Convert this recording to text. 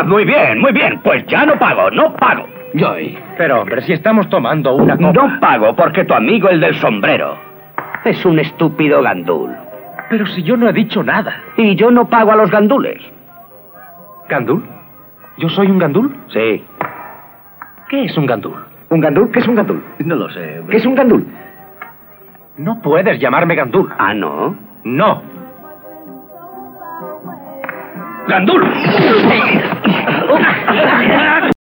muy bien, muy bien. Pues ya no pago, no pago. Joy. Pero, hombre, si estamos tomando una copa... No pago porque tu amigo, el del sombrero, es un estúpido gandul. Pero si yo no he dicho nada. Y yo no pago a los gandules. ¿Gandul? ¿Yo soy un gandul? Sí. ¿Qué es un gandul? ¿Un gandul? ¿Qué es un gandul? No lo sé. ¿Qué es un gandul? No puedes llamarme gandul. Ah, ¿no? No. ¡Gandul!